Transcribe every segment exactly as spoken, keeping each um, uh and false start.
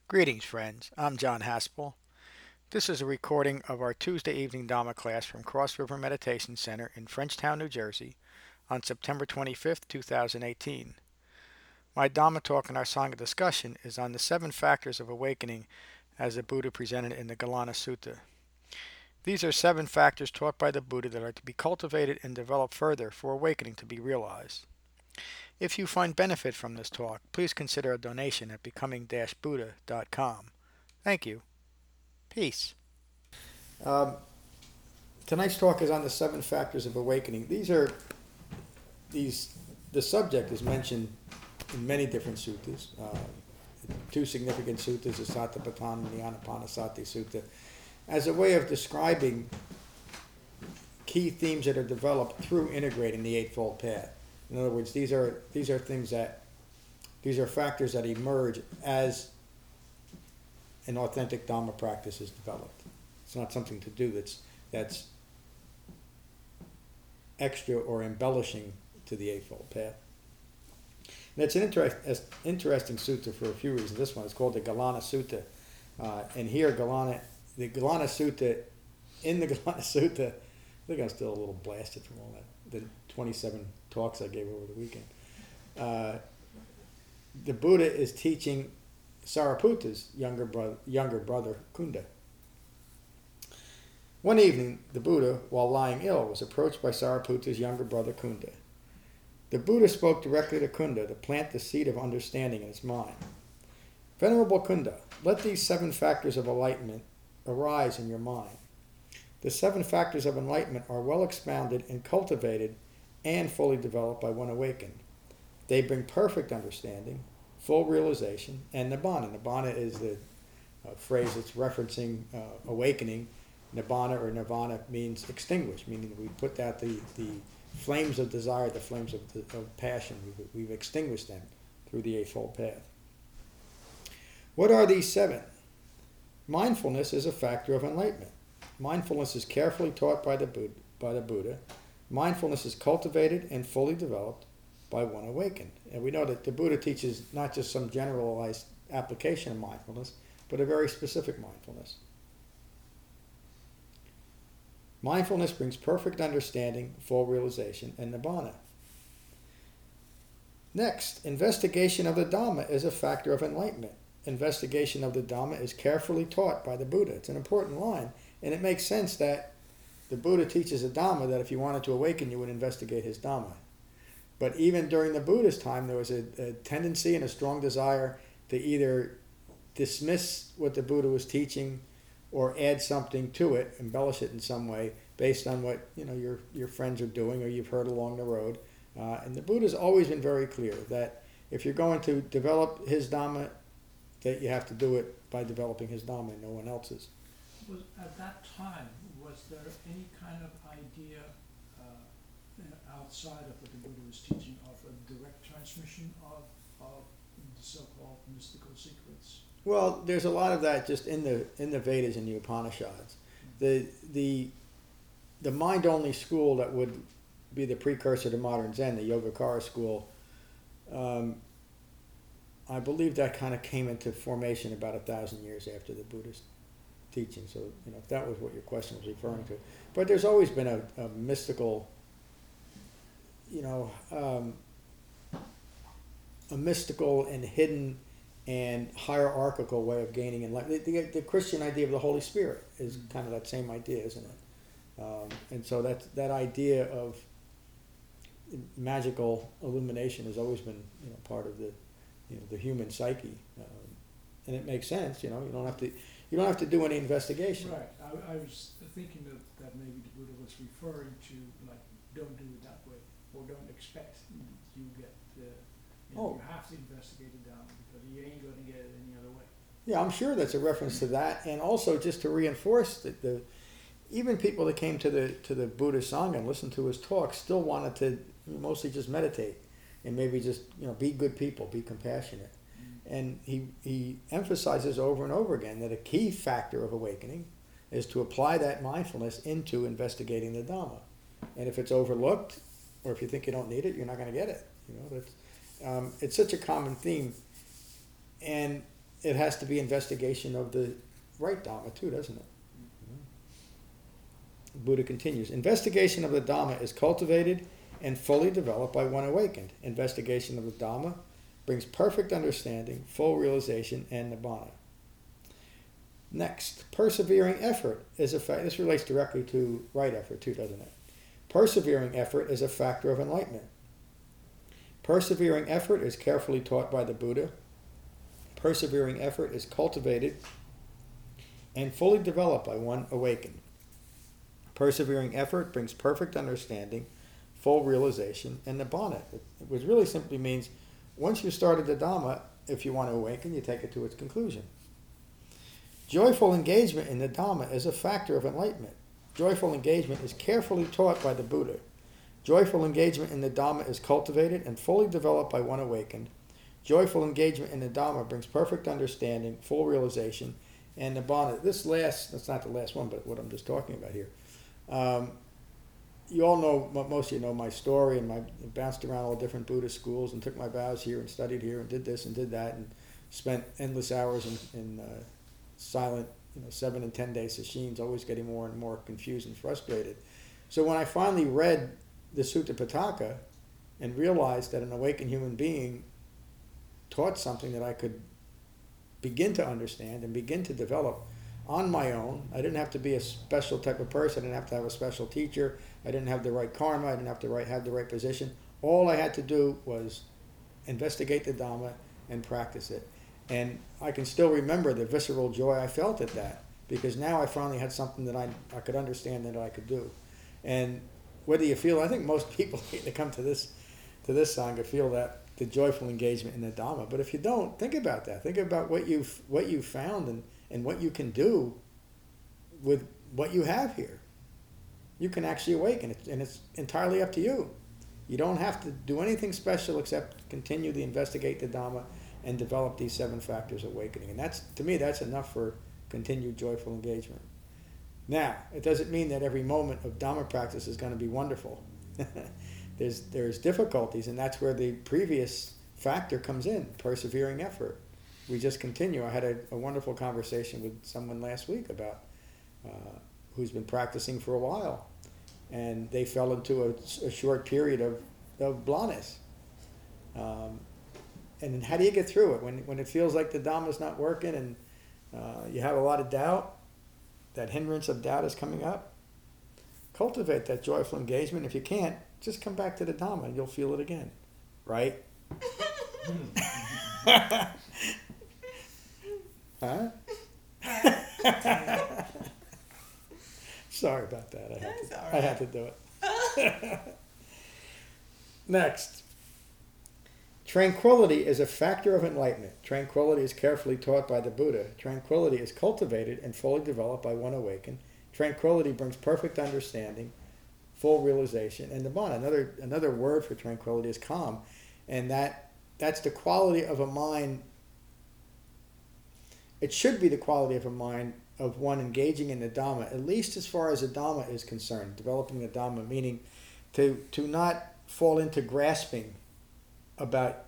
Greetings, friends. I'm John Haspel. This is a recording of our Tuesday evening Dhamma class from Cross River Meditation Center in Frenchtown, New Jersey on September twenty-fifth, two thousand eighteen. My Dhamma talk and our song of discussion is on the seven factors of awakening as the Buddha presented in the Galana Sutta. These are seven factors taught by the Buddha that are to be cultivated and developed further for awakening to be realized. If you find benefit from this talk, please consider a donation at becoming buddha dot com. Thank you. Peace. Um, tonight's talk is on the seven factors of awakening. These are these. The subject is mentioned in many different suttas. Uh, two significant suttas, the Satipatthana and the Anapanasati Sutta, as a way of describing key themes that are developed through integrating the Eightfold Path. In other words, these are these are things that these are factors that emerge as an authentic Dhamma practice is developed. It's not something to do that's that's extra or embellishing to the Eightfold Path. And it's an interest, interesting sutta for a few reasons. This one is called the Galana Sutta. Uh, and here, Galana, the Galana Sutta, in the Galana Sutta, I think I'm still a little blasted from all that, the twenty-seven talks I gave over the weekend. Uh, the Buddha is teaching Sariputta's younger brother, younger brother Kunda. One evening, the Buddha, while lying ill, was approached by Sariputta's younger brother Kunda. The Buddha spoke directly to Kunda to plant the seed of understanding in his mind. Venerable Kunda, let these seven factors of enlightenment arise in your mind. The seven factors of enlightenment are well expounded and cultivated and fully developed by one awakened. They bring perfect understanding, full realization, and nibbana. Nibbana is the uh, phrase that's referencing uh, awakening. Nibbana or nirvana means extinguished, meaning we put out the, the flames of desire, the flames of, the, of passion. We've, we've extinguished them through the Eightfold Path. What are these seven? Mindfulness is a factor of enlightenment. Mindfulness is carefully taught by the Buddha. By the Buddha. Mindfulness is cultivated and fully developed by one awakened. And we know that the Buddha teaches not just some generalized application of mindfulness, but a very specific mindfulness. Mindfulness brings perfect understanding, full realization, and nibbana. Next, investigation of the Dhamma is a factor of enlightenment. Investigation of the Dhamma is carefully taught by the Buddha. It's an important line, and it makes sense that the Buddha teaches the Dhamma that if you wanted to awaken, you would investigate his Dhamma. But even during the Buddha's time, there was a, a tendency and a strong desire to either dismiss what the Buddha was teaching or add something to it, embellish it in some way based on what you know your your friends are doing or you've heard along the road. Uh, and the Buddha's always been very clear that if you're going to develop his Dhamma, that you have to do it by developing his Dhamma and no one else's. Was, at that time, was there any kind of idea uh, outside of what the Buddha was teaching of a direct transmission of, of the so-called mystical secrets? Well, there's a lot of that just in the in the Vedas and the Upanishads. The the the mind-only school that would be the precursor to modern Zen, the Yogacara school, um, I believe that kind of came into formation about a thousand years after the Buddhist teaching. So, you know, if that was what your question was referring to. But there's always been a, a mystical, you know, um, a mystical and hidden and hierarchical way of gaining enlightenment. The, the, the Christian idea of the Holy Spirit is kind of that same idea, isn't it? Um, and so that that idea of magical illumination has always been, you know, part of the, you know, the human psyche, um, and it makes sense. You know, you don't have to you don't have to do any investigation. Right. I, I was thinking that, that maybe the Buddha was referring to like don't do it that way or don't expect you get the you, know, Oh. you have to investigate it down because you ain't going to get it any other way. Yeah, I'm sure that's a reference to that, and also just to reinforce that the even people that came to the to the Buddha Sangha and listened to his talk still wanted to mostly just meditate and maybe just you know be good people, be compassionate. Mm. And he he emphasizes over and over again that a key factor of awakening is to apply that mindfulness into investigating the Dhamma. And if it's overlooked, or if you think you don't need it, you're not going to get it. You know, that's um, it's such a common theme, and it has to be investigation of the right Dhamma too, doesn't it? Buddha continues, investigation of the Dhamma is cultivated and fully developed by one awakened. Investigation of the Dhamma brings perfect understanding, full realization, and nibbana. Next, persevering effort is a fact. This relates directly to right effort too, doesn't it? Persevering effort is a factor of enlightenment. Persevering effort is carefully taught by the Buddha. Persevering effort is cultivated and fully developed by one awakened. Persevering effort brings perfect understanding, full realization, and nibbana. It, it really simply means once you started the Dhamma, if you want to awaken, you take it to its conclusion. Joyful engagement in the Dhamma is a factor of enlightenment. Joyful engagement is carefully taught by the Buddha. Joyful engagement in the Dhamma is cultivated and fully developed by one awakened. Joyful engagement in the Dhamma brings perfect understanding, full realization, and nibbana. This last, that's not the last one, but what I'm just talking about here. Um, you all know, most of you know my story, and I bounced around all different Buddhist schools and took my vows here and studied here and did this and did that and spent endless hours in, in uh, silent, you know, seven and ten day sessions, always getting more and more confused and frustrated. So when I finally read the Sutta Pitaka and realized that an awakened human being taught something that I could begin to understand and begin to develop on my own. I didn't have to be a special type of person. I didn't have to have a special teacher. I didn't have the right karma. I didn't have to right, have the right position. All I had to do was investigate the Dhamma and practice it. And I can still remember the visceral joy I felt at that, because now I finally had something that I, I could understand and that I could do. And whether you feel, I think most people that come to this to this Sangha feel that the joyful engagement in the Dhamma. But if you don't, think about that. Think about what you've what you found and, and what you can do with what you have here. You can actually awaken, and it's entirely up to you. You don't have to do anything special except continue to investigate the Dhamma and develop these seven factors of awakening. And that's, to me, that's enough for continued joyful engagement. Now, it doesn't mean that every moment of Dhamma practice is going to be wonderful. there's there's difficulties, and that's where the previous factor comes in, persevering effort. We just continue. I had a, a wonderful conversation with someone last week about uh, who's been practicing for a while, and they fell into a, a short period of, of blindness. Um, and then how do you get through it when when it feels like the Dhamma's not working and uh, you have a lot of doubt? That hindrance of doubt is coming up. Cultivate that joyful engagement. If you can't, just come back to the Dhamma and you'll feel it again. Right? Huh? Sorry about that. I had, to, I had to do it. Next. Tranquility is a factor of enlightenment. Tranquility is carefully taught by the Buddha. Tranquility is cultivated and fully developed by one awakened. Tranquility brings perfect understanding, full realization, and nibbana. Another another word for tranquility is calm, and that that's the quality of a mind. It should be the quality of a mind of one engaging in the Dhamma, at least as far as the Dhamma is concerned. Developing the Dhamma, meaning to to not fall into grasping about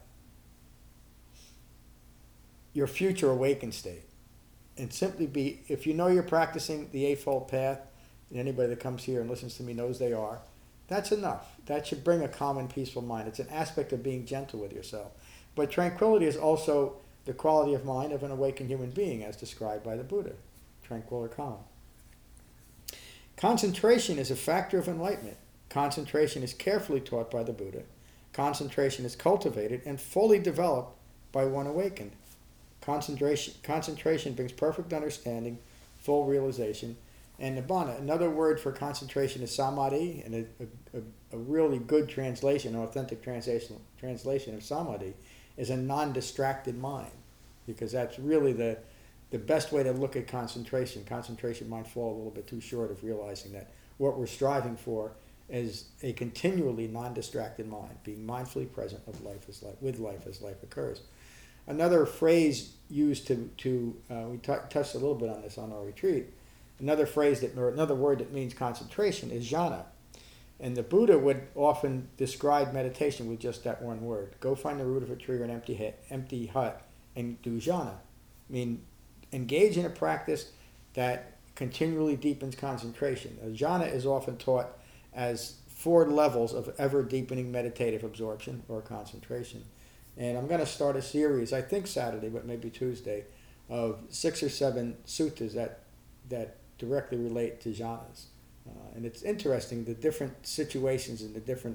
your future awakened state, and simply be, if you know you're practicing the Eightfold Path, and anybody that comes here and listens to me knows they are, that's enough. That should bring a calm and peaceful mind. It's an aspect of being gentle with yourself. But tranquility is also the quality of mind of an awakened human being, as described by the Buddha, tranquil or calm. Concentration is a factor of enlightenment. Concentration is carefully taught by the Buddha. Concentration is cultivated and fully developed by one awakened. Concentration, concentration brings perfect understanding, full realization, and nibbana. Another word for concentration is samadhi, and a, a, a really good translation, an authentic translation, translation of samadhi is a non-distracted mind, because that's really the, the best way to look at concentration. Concentration might fall a little bit too short of realizing that what we're striving for is a continually non-distracted mind, being mindfully present of life as life, with life as life occurs. Another phrase used to, to uh, we t- touched a little bit on this on our retreat, another phrase that, or another word that means concentration is jhana. And the Buddha would often describe meditation with just that one word. Go find the root of a tree or an empty, hut, empty hut and do jhana. I mean, engage in a practice that continually deepens concentration. Uh, jhana is often taught as four levels of ever deepening meditative absorption or concentration. And I'm going to start a series, I think Saturday, but maybe Tuesday, of six or seven suttas that that directly relate to jhanas. Uh, and it's interesting the different situations and the different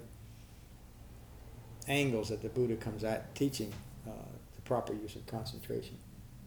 angles that the Buddha comes at teaching uh, the proper use of concentration.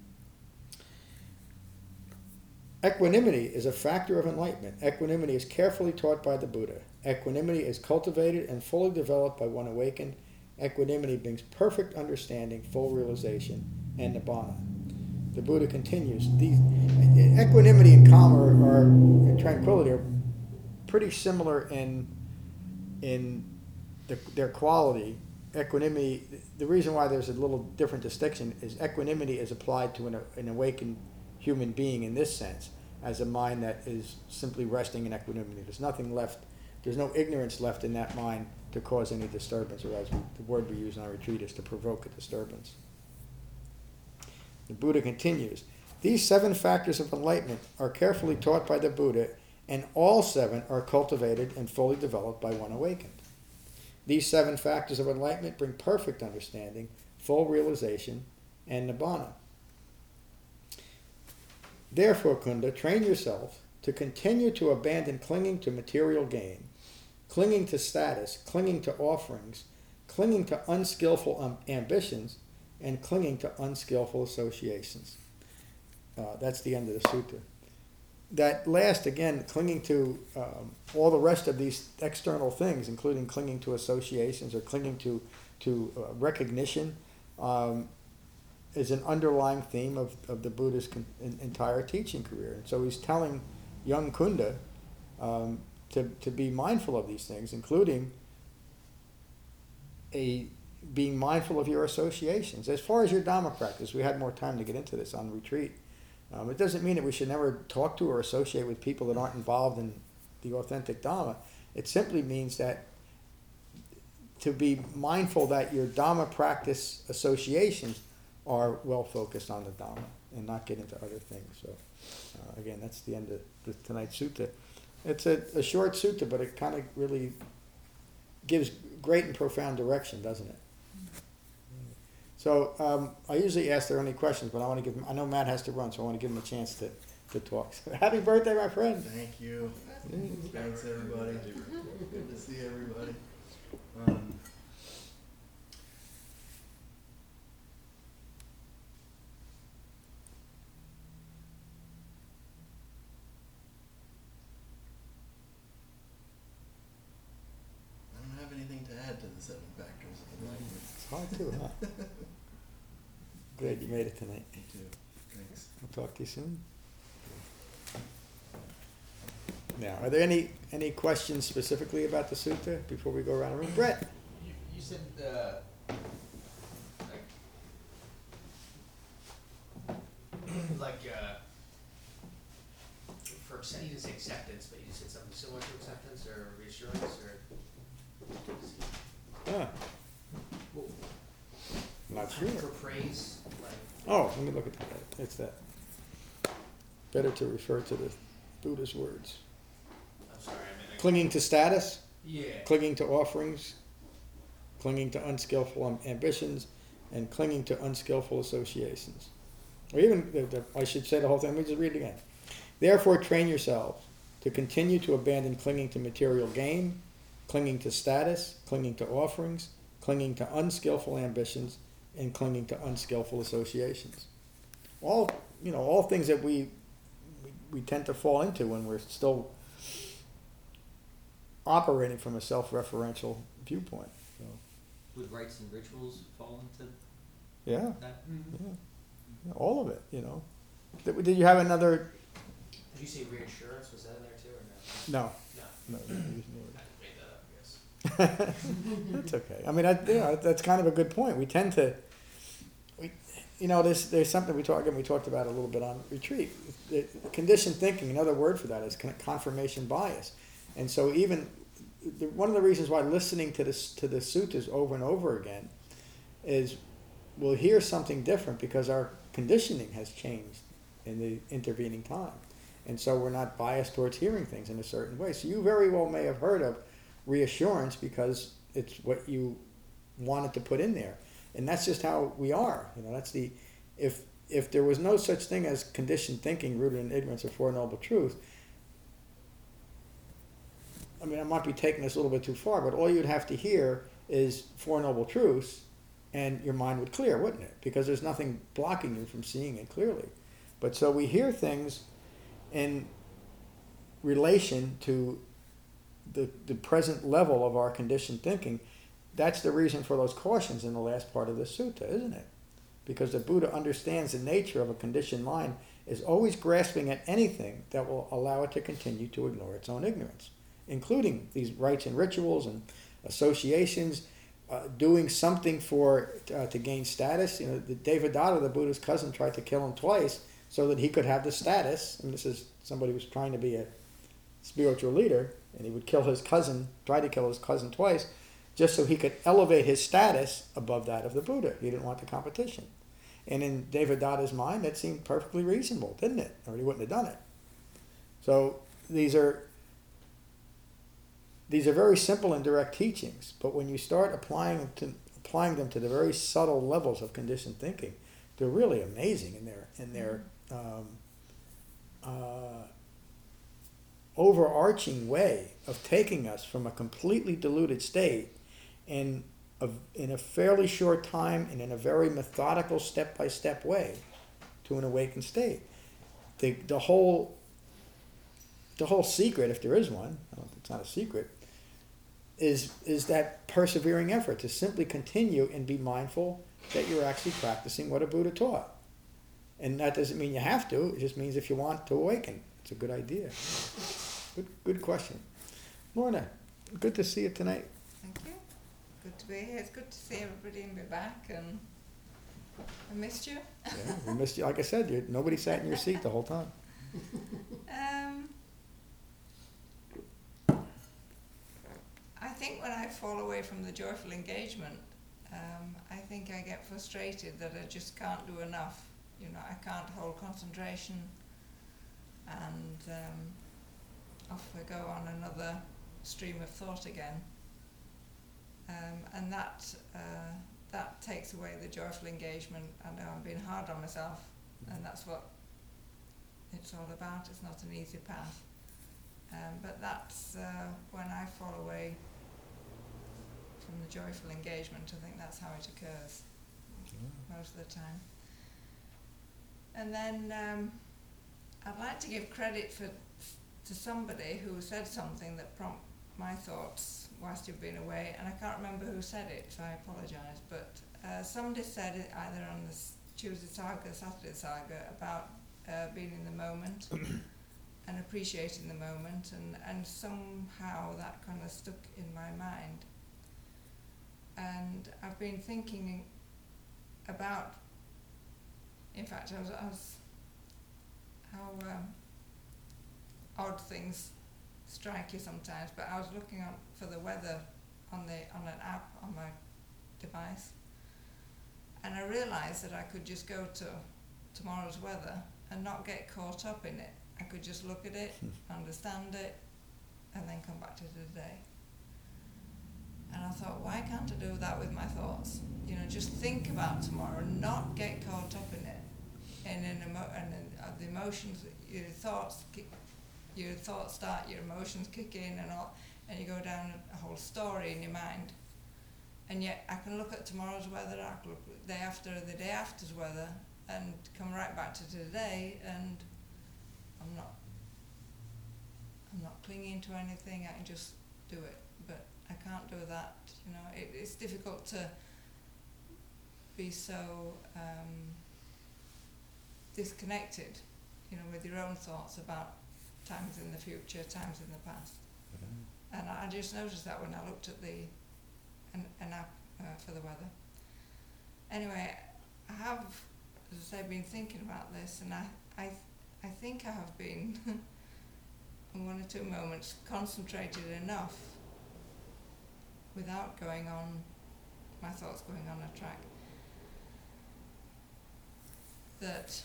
Equanimity is a factor of enlightenment. Equanimity is carefully taught by the Buddha. Equanimity is cultivated and fully developed by one awakened. Equanimity brings perfect understanding, full realization, and nibbana. The Buddha continues, these, equanimity and calm are, are, and tranquility are pretty similar in, in the, their quality. Equanimity, the reason why there's a little different distinction is equanimity is applied to an, an awakened human being in this sense, as a mind that is simply resting in equanimity. There's nothing left, there's no ignorance left in that mind to cause any disturbance, or as we, the word we use in our retreat is to provoke a disturbance. The Buddha continues, these seven factors of enlightenment are carefully taught by the Buddha, and all seven are cultivated and fully developed by one awakened. These seven factors of enlightenment bring perfect understanding, full realization, and nibbana. Therefore, Kunda, train yourself to continue to abandon clinging to material gain, clinging to status, clinging to offerings, clinging to unskillful um, ambitions, and clinging to unskillful associations. Uh, that's the end of the sutta. That last, again, clinging to um, all the rest of these external things, including clinging to associations or clinging to, to uh, recognition, um, is an underlying theme of, of the Buddha's con- entire teaching career. And so he's telling young Kunda um, to, to be mindful of these things, including a being mindful of your associations. As far as your Dhamma practice, we had more time to get into this on retreat. Um, it doesn't mean that we should never talk to or associate with people that aren't involved in the authentic Dhamma. It simply means that to be mindful that your Dhamma practice associations are well focused on the Dhamma and not get into other things. So uh, again, that's the end of the, tonight's sutta. It's a, a short sutta, but it kind of really gives great and profound direction, doesn't it? So um, I usually ask there are any questions, but I want to give him, I know Matt has to run, so I want to give him a chance to, to talk. So, happy birthday, my friend. Thank you. Thanks, everybody. Good to see everybody. Um, I don't have anything to add to the seven factors of enlightenment. It's hard too, huh? Glad you made it tonight. Me too. Thanks. I'll talk to you soon. Now, are there any, any questions specifically about the sutta before we go around the room? Brett? You, you said, uh, like, like, uh, for accept, you didn't say acceptance, but you said something similar to acceptance or reassurance or? Ah, Well, I'm not sure. For praise, like. Oh, let me look at that. It's that. Better to refer to the Buddha's words. I'm sorry, I mean. I- Clinging to status, Yeah. clinging to offerings, clinging to unskillful am- ambitions, and clinging to unskillful associations. Or even, the, the, I should say the whole thing, let me just read it again. Therefore, train yourselves to continue to abandon clinging to material gain, clinging to status, clinging to offerings, clinging to unskillful ambitions, and clinging to unskillful associations. All, you know, all things that we, we, we tend to fall into when we're still operating from a self-referential viewpoint. So, Would rites and rituals fall into yeah, that? yeah, yeah, all of it, you know. Did, did you have another? Did you say reassurance? Was that in there too or no? No. No. No. no, no. I made that up, I guess. That's okay. I mean, I, you know, that's kind of a good point. We tend to, we, you know, there's there's something we talked we talked about a little bit on retreat. The, the conditioned thinking. Another word for that is con- confirmation bias. And so even the, one of the reasons why listening to this to the suttas over and over again is we'll hear something different because our conditioning has changed in the intervening time. And so we're not biased towards hearing things in a certain way. So you very well may have heard of reassurance because it's what you wanted to put in there. And that's just how we are. You know, that's the, if, if there was no such thing as conditioned thinking rooted in ignorance of Four Noble Truths, I mean, I might be taking this a little bit too far, but all you'd have to hear is Four Noble Truths and your mind would clear, wouldn't it? Because there's nothing blocking you from seeing it clearly. But so we hear things in relation to the, the present level of our conditioned thinking. That's the reason for those cautions in the last part of the sutta, isn't it? Because the Buddha understands the nature of a conditioned mind is always grasping at anything that will allow it to continue to ignore its own ignorance, including these rites and rituals and associations, uh, doing something for uh, to gain status. You know, the Devadatta, the Buddha's cousin, tried to kill him twice so that he could have the status. And this is somebody who's trying to be a spiritual leader, and he would kill his cousin, try to kill his cousin twice, just so he could elevate his status above that of the Buddha. He didn't want the competition. And in Devadatta's mind, that seemed perfectly reasonable, didn't it? Or he wouldn't have done it. So these are these are very simple and direct teachings, but when you start applying them to applying them to the very subtle levels of conditioned thinking, they're really amazing in their in their um, uh, overarching way of taking us from a completely diluted state in a, in a fairly short time and in a very methodical step-by-step way to an awakened state. The, the whole the whole secret, if there is one, I don't, it's not a secret, is is that persevering effort to simply continue and be mindful that you're actually practicing what a Buddha taught. And that doesn't mean you have to, it just means if you want to awaken. It's a good idea. Good, good question. Lorna, good to see you tonight. Thank you. Good to be here. It's good to see everybody and be back. And I missed you. Yeah, we missed you. Like I said, you, nobody sat in your seat the whole time. Um, I think when I fall away from the joyful engagement, um, I think I get frustrated that I just can't do enough. You know, I can't hold concentration, and um, off I go on another stream of thought again. Um, and that uh, that takes away the joyful engagement. I know I'm being hard on myself, and that's what it's all about. It's not an easy path. Um, but that's uh, when I fall away from the joyful engagement. I think that's how it occurs most of the time. And then um, I'd like to give credit for to somebody who said something that prompted my thoughts whilst you've been away, and I can't remember who said it, so I apologise, but uh, somebody said it either on the Tuesday Saga, Saturday Saga, about uh, being in the moment and appreciating the moment, and, and somehow that kind of stuck in my mind. And I've been thinking about, in fact, I was, I was how um, odd things strike you sometimes, but I was looking on for the weather on the on an app on my device, and I realised that I could just go to tomorrow's weather and not get caught up in it. I could just look at it, understand it, and then come back to today. And I thought, why can't I do that with my thoughts? You know, just think about tomorrow, not get caught up in it, and in emo- and in, uh, the emotions, your thoughts. Your thoughts start, your emotions kick in, and all, and you go down a, a whole story in your mind. And yet, I can look at tomorrow's weather, I can look at the day after, the day after's weather, and come right back to today. And I'm not, I'm not clinging to anything. I can just do it, but I can't do that. You know, it, it's difficult to be so um, disconnected, you know, with your own thoughts about times in the future, times in the past. Mm-hmm. And I just noticed that when I looked at the an, an app uh, for the weather. Anyway, I have, as I say, been thinking about this, and I, I, I think I have been, in one or two moments, concentrated enough without going on, my thoughts going on a track. that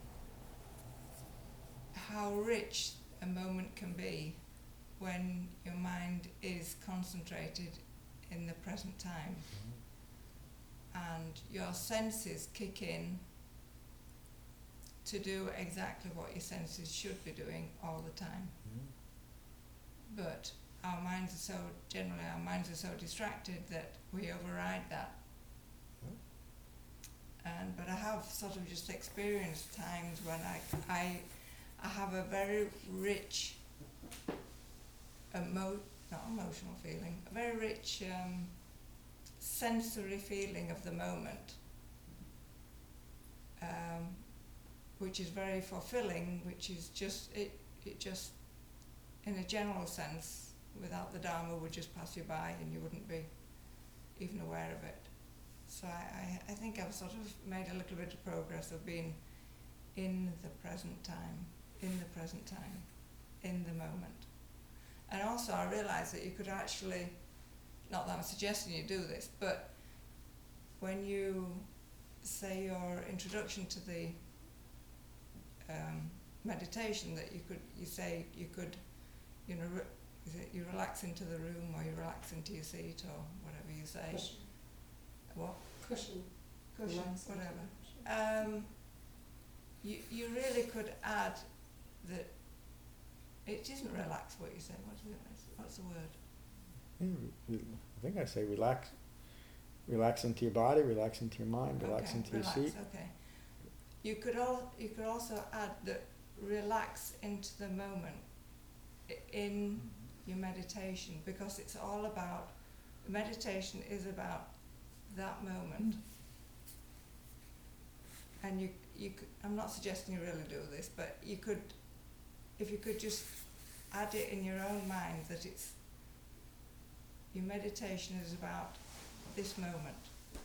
how rich a moment can be when your mind is concentrated in the present time and your senses kick in to do exactly what your senses should be doing all the time. But our minds are so, generally our minds are so distracted that we override that. And, but I have sort of just experienced times when I, I, I have a very rich, emo, not emotional feeling, a very rich um, sensory feeling of the moment, um, which is very fulfilling, which is just, it, it just, in a general sense, without the Dharma, would just pass you by and you wouldn't be even aware of it. So I, I, I think I've sort of made a little bit of progress of being in the present time, in the present time, in the moment. And also I realised that you could actually, not that I'm suggesting you do this, but when you say your introduction to the um, meditation, that you could, you say you could, you know, re- is it you relax into the room or you relax into your seat or whatever you say. Cushion. What? Cushion. Cushion, Relax into whatever. the cushion. Um, you you really could add that it isn't relax what you say. What's the what's the word? Yeah, I think I say relax, relax into your body, relax into your mind, relax Okay, into relax, your seat. Okay. You could all you could also add that relax into the moment i- in your meditation, because it's all about, meditation is about that moment. And you you could, I'm not suggesting you really do this, but you could, if you could just add it in your own mind that it's, your meditation is about this moment.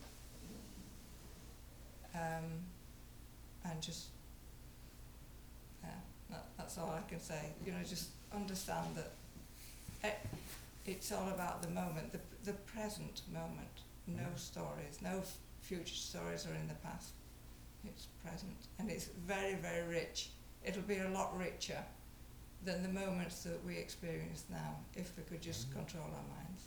Um, and just, yeah, that, that's all I can say. You know, just understand that it, it's all about the moment, the the present moment. No stories, no f- future stories are in the past. It's present, and it's very, very rich. It'll be a lot richer than the moments that we experience now if we could just control our minds.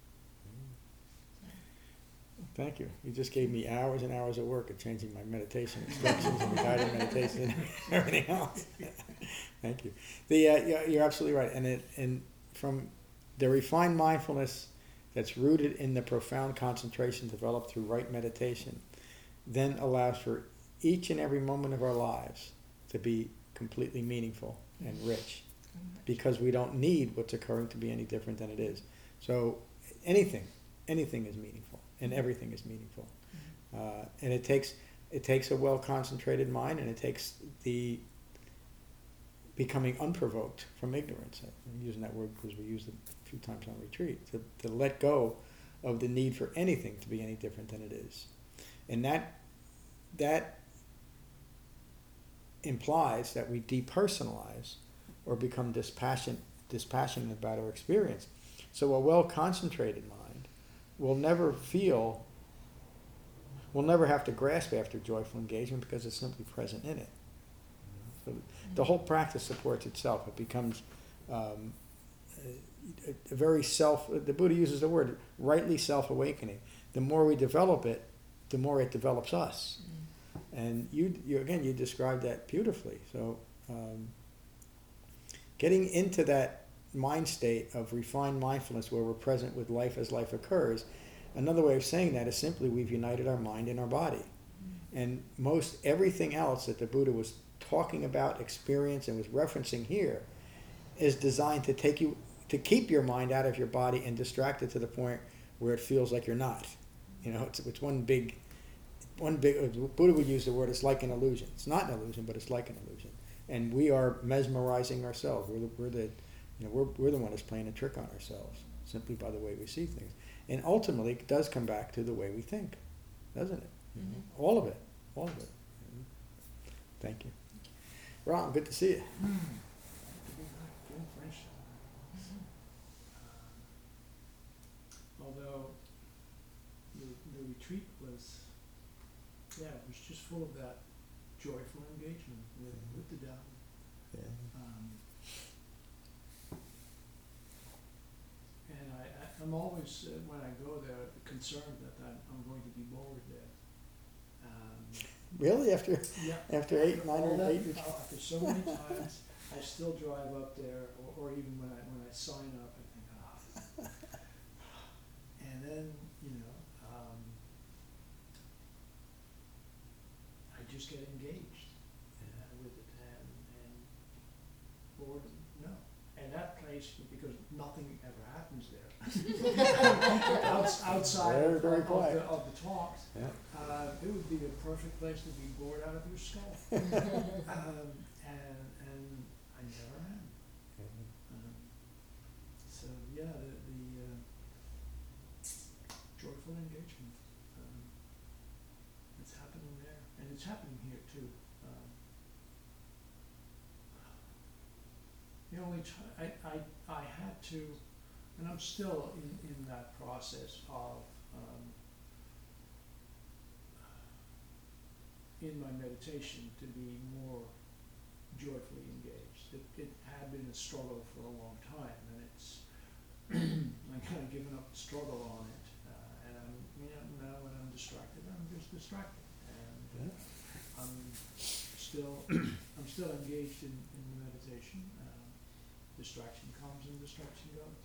Thank you. You just gave me hours and hours of work of changing my meditation instructions and guided meditation and everything else. Thank you. The uh, you're, you're absolutely right, and it and from the refined mindfulness that's rooted in the profound concentration developed through right meditation, then allows for each and every moment of our lives to be completely meaningful and rich, because we don't need what's occurring to be any different than it is. So anything, anything is meaningful, and everything is meaningful. Uh, and it takes it takes a well concentrated mind, and it takes the becoming unprovoked from ignorance. I'm using that word because we used it a few times on retreat, to, to let go of the need for anything to be any different than it is. And that that implies that we depersonalize or become dispassionate, dispassionate about our experience. So a well-concentrated mind will never feel, will never have to grasp after joyful engagement because it's simply present in it. So the whole practice supports itself. It becomes um, a, a very self, the Buddha uses the word, rightly self-awakening. The more we develop it, the more it develops us. And you, you again, you described that beautifully. So um, getting into that mind state of refined mindfulness where we're present with life as life occurs, another way of saying that is simply we've united our mind and our body. And most everything else that the Buddha was talking about, experience, and was referencing here is designed to take you, to keep your mind out of your body and distract it to the point where it feels like you're not. You know, it's, it's one big, one big, Buddha would use the word, it's like an illusion. It's not an illusion, but it's like an illusion. And we are mesmerizing ourselves. We're the, we're the, you know, we're, we're the one that's playing a trick on ourselves, simply by the way we see things. And ultimately, it does come back to the way we think, doesn't it? Mhm. All of it, all of it. Thank you. Ron, good to see you. Doing French. Um, although the, the retreat was, yeah, it was just full of that joyful engagement with, with the Tao. Yeah. Um, and I, I, I'm always, uh, when I go there, concerned that I'm, I'm going to be bored there. Um, Really? After yeah. after eight, nine all or that, eight? uh, After so many times, I still drive up there, or, or even when I when I sign up, I think, ah. And then, you know, um, I just get engaged uh, with it, and and bored, no. And that place, because nothing ever happens there. Outs- outside Very, of, very of, quiet. the, of the talks, Yeah. uh, it would be a perfect place to be bored out of your skull. um, and and I never am. Um, so yeah, the, the uh, joyful engagement. Um, it's happening there, and it's happening here too. Um, the only t- I, I I had to, and I'm still in, in that process of um, in my meditation to be more joyfully engaged. It, it had been a struggle for a long time, and it's I kind of given up the struggle on it, uh, and I'm you know now when I'm distracted, I'm just distracted, and Yeah. I'm still I'm still engaged in, in the meditation. Um, distraction comes and distraction goes.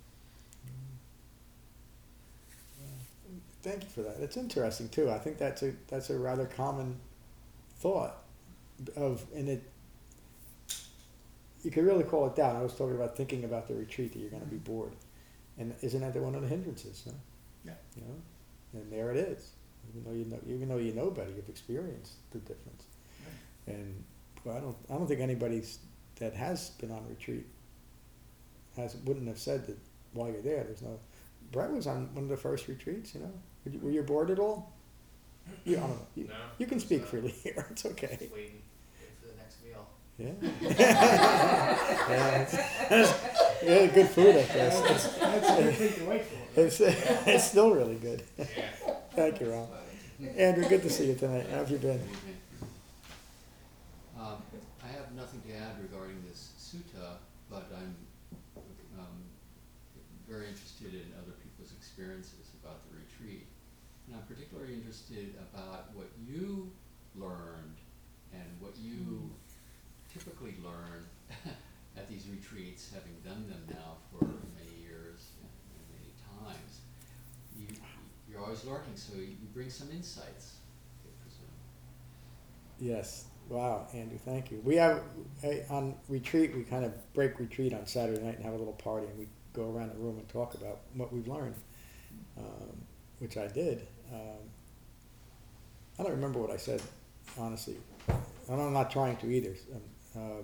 Thank you for that. It's interesting too. I think that's a that's a rather common thought of, and it you could really call it down. I was talking about thinking about the retreat that you're going to be bored, and isn't that one of the hindrances? Huh? Yeah. You know, and there it is. Even though you know, even though you know better, you've experienced the difference. Right. And well, I don't I don't think anybody that has been on retreat has wouldn't have said that while you're there. There's no. Brett was on one of the first retreats, you know. Were you, were you bored at all? You, I don't know. You, No. you can speak freely here. It's okay. Just waiting, waiting for the next meal. Yeah. yeah, it's, yeah, good food, I guess. That's, that's a good thing to wait for. It's, it's still really good. Yeah. Thank you, Ron. Andrew, good to see you tonight. How have you been? Um, I have nothing to add regarding this sutta, but I'm um, very interested in other people's experiences about the retreat. And I'm particularly interested about what you learned and what you typically learn at these retreats, having done them now for many years and many times. You, you're always learning, so you bring some insights, I presume. Yes. Wow, Andrew, thank you. We have, eh, on retreat, we kind of break retreat on Saturday night and have a little party, and we go around the room and talk about what we've learned, um, which I did. Um, I don't remember what I said, honestly. And I'm not trying to either. Um, um,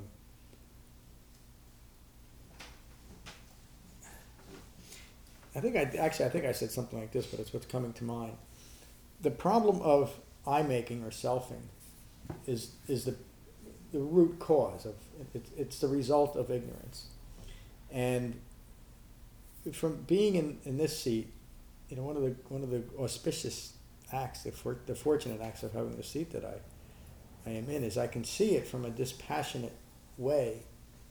I think I, actually, I think I said something like this, but it's what's coming to mind. The problem of I-making or selfing is is the the root cause of it, it's the result of ignorance, and from being in, in this seat, you know, one of the one of the auspicious acts, the for, the fortunate acts of having the seat that I I am in is I can see it from a dispassionate way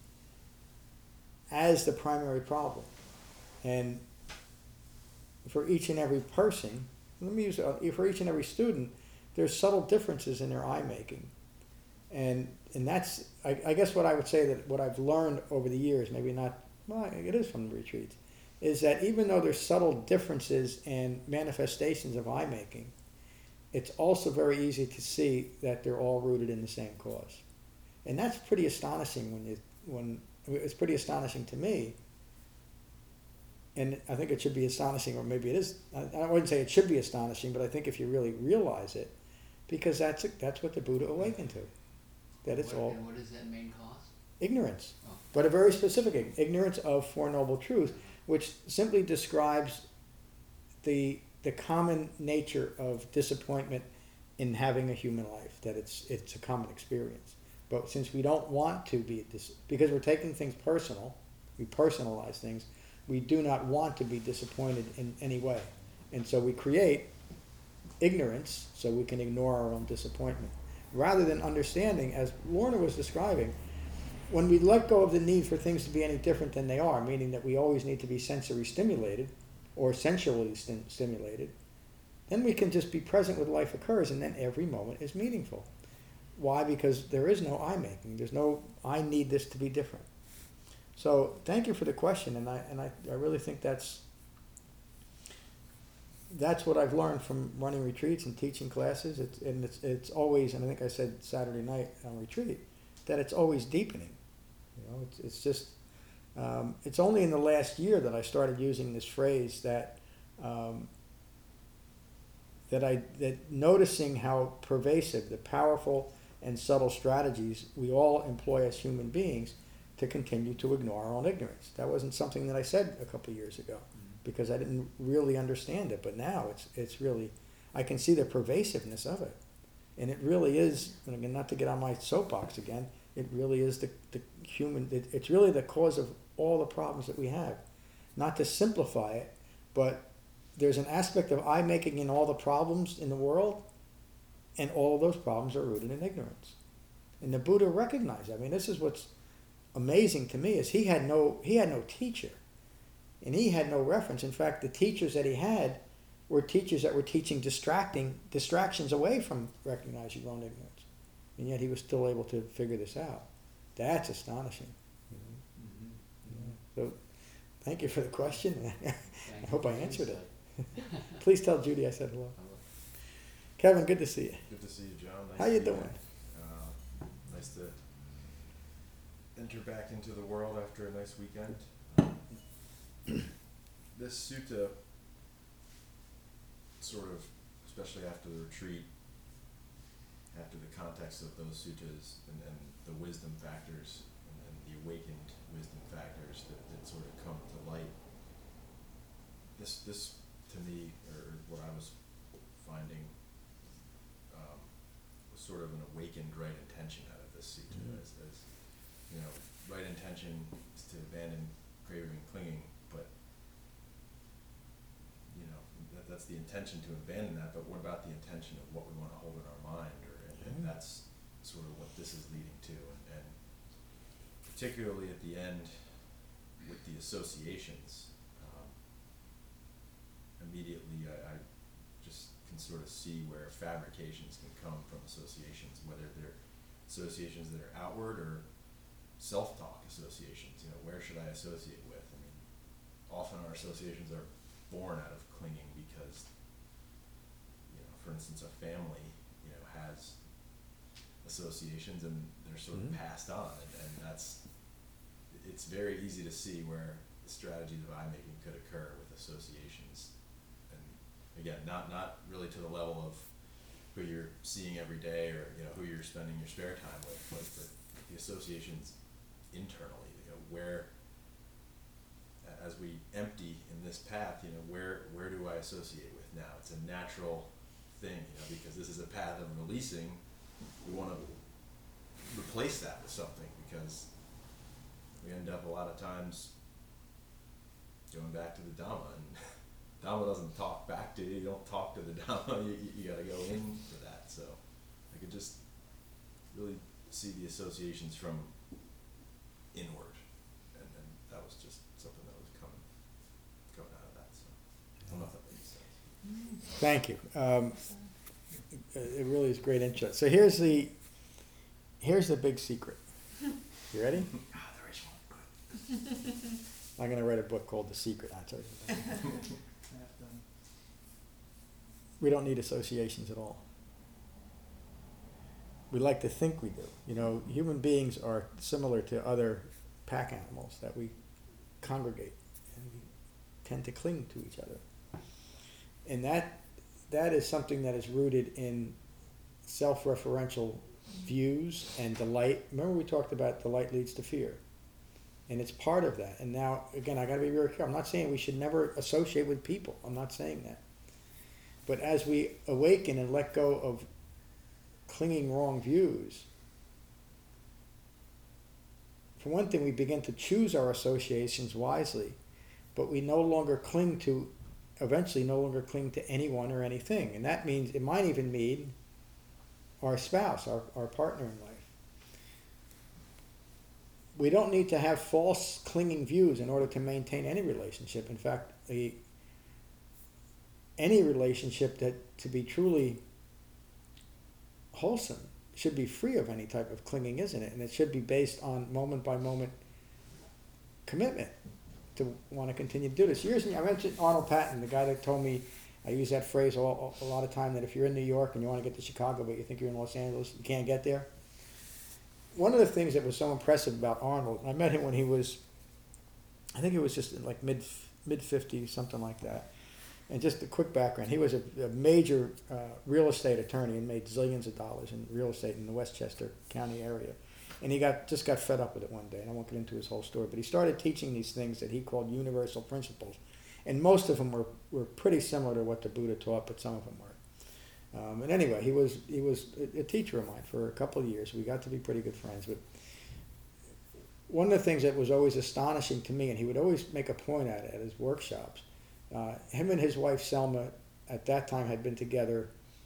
as the primary problem, and for each and every person, let me use uh, for each and every student, there's subtle differences in their eye making, and and that's I, I guess what I would say that what I've learned over the years, maybe not well, it is from the retreats, is that even though there's subtle differences and manifestations of eye making, it's also very easy to see that they're all rooted in the same cause, and that's pretty astonishing when you when it's pretty astonishing to me. And I think it should be astonishing, or maybe it is. I, I wouldn't say it should be astonishing, but I think if you really realize it, because that's that's what the Buddha awakened to, that it's What- all And what is that main cause? ignorance, Oh. but a very specific ig- ignorance of Four Noble Truths, which simply describes the the common nature of disappointment in having a human life. That it's it's a common experience. But since we don't want to be dis- because we're taking things personal, we personalize things. We do not want to be disappointed in any way. And so we create ignorance so we can ignore our own disappointment. rather than understanding, as Lorna was describing, when we let go of the need for things to be any different than they are, meaning that we always need to be sensory stimulated or sensually stim- stimulated, then we can just be present with life occurs, and then every moment is meaningful. Why? Because there is no I making. There's no I need this to be different. So thank you for the question, and I and I, I really think that's that's what I've learned from running retreats and teaching classes. It's and it's it's always, and I think I said Saturday night on retreat, that it's always deepening. You know, it's it's just um, it's only in the last year that I started using this phrase that um, that I that noticing how pervasive the powerful and subtle strategies we all employ as human beings to continue to ignore our own ignorance. That wasn't something that I said a couple of years ago because I didn't really understand it, but now it's it's really, I can see the pervasiveness of it. And it really is, and again, not to get on my soapbox again, it really is the, the human, it, it's really the cause of all the problems that we have. Not to simplify it, but there's an aspect of I making in all the problems in the world, and all of those problems are rooted in ignorance. And the Buddha recognized, I mean, this is what's amazing to me, is he had no he had no teacher. And he had no reference. In fact, the teachers that he had were teachers that were teaching distracting distractions away from recognizing your own ignorance. And yet he was still able to figure this out. That's astonishing. You know? Mm-hmm. Yeah. So thank you for the question. I Thank hope you I for answered it. insight. Please tell Judy I said hello. I will. Kevin, good to see you. Good to see you, John. Nice How to you be doing? back. Uh, nice to enter back into the world after a nice weekend. Um, this sutta, sort of, especially after the retreat, after the context of those suttas and, and the wisdom factors and, and the awakened wisdom factors that, that sort of come to light, this, this to me, or what I was finding, um, was sort of an awakened right intention out of this sutta. Mhm. As, as, you know, right intention is to abandon craving and clinging, but you know, that, that's the intention to abandon that, but what about the intention of what we want to hold in our mind, or, and, and Yeah. that's sort of what this is leading to, and, and particularly at the end with the associations, um, immediately I, I just can sort of see where fabrications can come from associations, whether they're associations that are outward or self-talk associations. You know, where should I associate with? I mean, often our associations are born out of clinging because, you know, for instance, a family, you know, has associations and they're sort of Mhm. passed on, and, and that's, it's very easy to see where the strategies of I-making could occur with associations. And again, not, not really to the level of who you're seeing every day or, you know, who you're spending your spare time with, but, but the associations internally, you know, where, a- as we empty in this path, you know, where, where do I associate with now? It's a natural thing, you know, because this is a path of releasing. We want to replace that with something, because we end up a lot of times going back to the Dhamma, and Dhamma doesn't talk back to you. You don't talk to the Dhamma. You, you, you got to go in for that. So I could just really see the associations from inward, and, and that was just something that was coming coming out of that. So I don't know if that makes sense. Thank you. Um, it really is great insight. So here's the here's the big secret. You ready? Ah, there is one, good. I'm going to write a book called The Secret. I told you. I have done. We don't need associations at all. We like to think we do. You know, human beings are similar to other pack animals that we congregate and we tend to cling to each other. And that that is something that is rooted in self-referential views and delight. Remember we talked about delight leads to fear. And it's part of that. And now, again, I got to be very careful. I'm not saying we should never associate with people. I'm not saying that. But as we awaken and let go of clinging wrong views, for one thing, we begin to choose our associations wisely, but we no longer cling to, eventually no longer cling to anyone or anything. And that means, it might even mean our spouse, our, our partner in life. We don't need to have false clinging views in order to maintain any relationship. In fact, a, any relationship that to be truly wholesome should be free of any type of clinging, isn't it? And it should be based on moment by moment commitment to want to continue to do this. Years I mentioned Arnold Patton, the guy that told me, I use that phrase all, a lot of time, that if you're in New York and you want to get to Chicago but you think you're in Los Angeles, you can't get there. One of the things that was so impressive about Arnold, I met him when he was, I think it was just in like mid mid fifties, something like that. And just a quick background, he was a, a major uh, real estate attorney and made zillions of dollars in real estate in the Westchester County area. And he got just got fed up with it one day, and I won't get into his whole story, but he started teaching these things that he called universal principles. And most of them were, were pretty similar to what the Buddha taught, but some of them weren't. Um, and anyway, he was he was a, a teacher of mine for a couple of years. We got to be pretty good friends. But one of the things that was always astonishing to me, and he would always make a point at it at his workshops, uh, him and his wife Selma at that time had been together,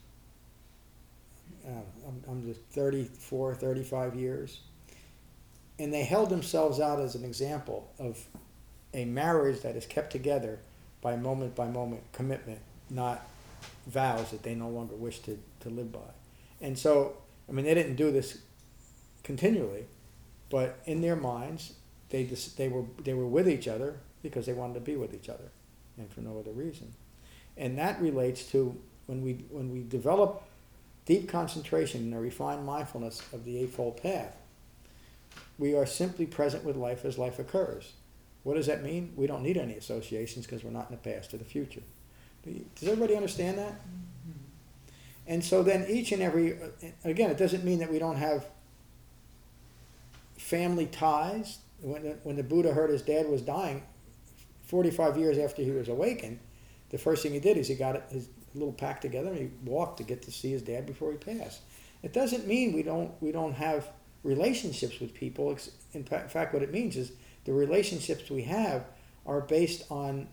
uh, I'm, I'm just thirty-four, thirty-five years. And they held themselves out as an example of a marriage that is kept together by moment by moment commitment, not vows that they no longer wish to, to live by. And so, I mean, they didn't do this continually, but in their minds, they just, they were they were with each other because they wanted to be with each other, and for no other reason. And that relates to when we when we develop deep concentration and a refined mindfulness of the Eightfold Path, we are simply present with life as life occurs. What does that mean? We don't need any associations because we're not in the past or the future. Does everybody understand that? Mm-hmm. And so then each and every, again, it doesn't mean that we don't have family ties. When the, when the Buddha heard his dad was dying, forty-five years after he was awakened, the first thing he did is he got his little pack together and he walked to get to see his dad before he passed. It doesn't mean we don't we don't have relationships with people. In fact, what it means is the relationships we have are based on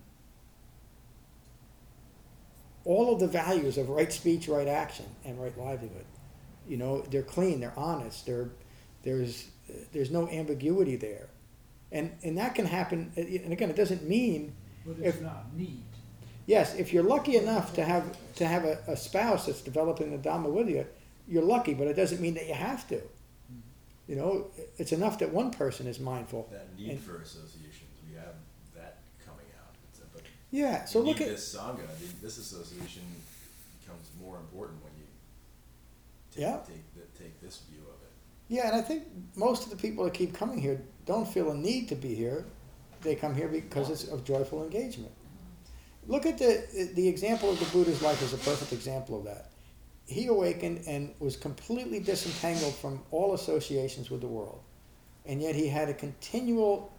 all of the values of right speech, right action, and right livelihood. You know, they're clean, they're honest, they're, there's there's no ambiguity there. And and that can happen, and again, it doesn't mean, But it's if, not need. yes, if you're lucky enough to have to have a, a spouse that's developing the Dhamma with you, you're lucky, but it doesn't mean that you have to. You know, it's enough that one person is mindful. That need and, for associations, we have that coming out. It's a, but yeah, so you look need at this sangha. the- This association becomes more important when you take, Yeah. take, the, take this view of it. yeah, and I think most of the people that keep coming here don't feel a need to be here. They come here because it's of joyful engagement. Look at the the example of the Buddha's life is a perfect example of that. He awakened and was completely disentangled from all associations with the world. And yet he had a continual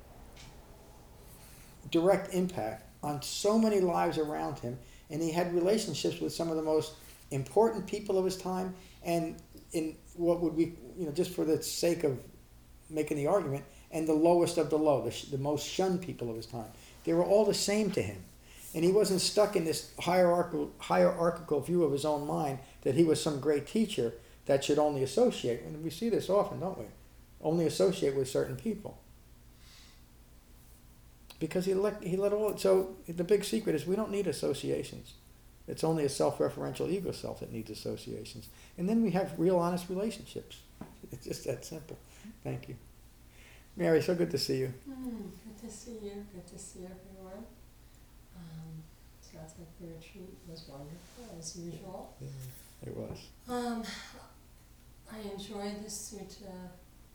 direct impact on so many lives around him. And he had relationships with some of the most important people of his time. And in what would we, you know, just for the sake of making the argument, and the lowest of the low, the, sh- the most shunned people of his time. They were all the same to him. And he wasn't stuck in this hierarchical, hierarchical view of his own mind that he was some great teacher that should only associate. And we see this often, don't we? Only associate with certain people. Because he let, he let all... So the big secret is we don't need associations. It's only a self-referential ego self that needs associations. And then we have real honest relationships. It's just that simple. Thank you. Mary, so good to see you. Mm, good to see you. Good to see everyone. Um, sounds like the retreat was wonderful, as usual. Yeah, it was. Um, I enjoyed the sutta.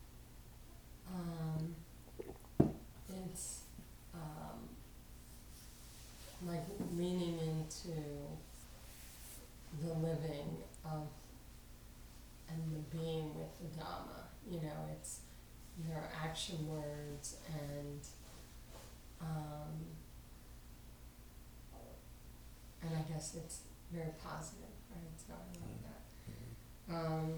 Um, it's um, like leaning into the living of and the being with the Dhamma. You know, it's there are action words and um, and I guess it's very positive, right? So I love that. Um,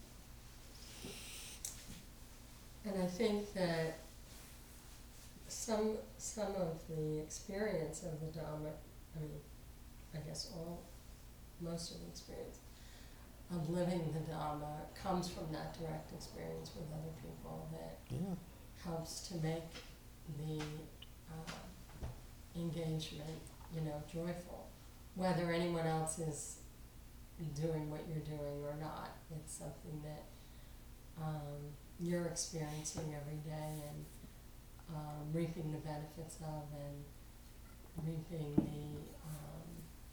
and I think that some some of the experience of the Dhamma, I mean, I guess all, most of the experience, of living the Dharma comes from that direct experience with other people that Yeah. helps to make the uh, engagement, you know, joyful. Whether anyone else is doing what you're doing or not, it's something that um, you're experiencing every day and um, reaping the benefits of, and reaping the um,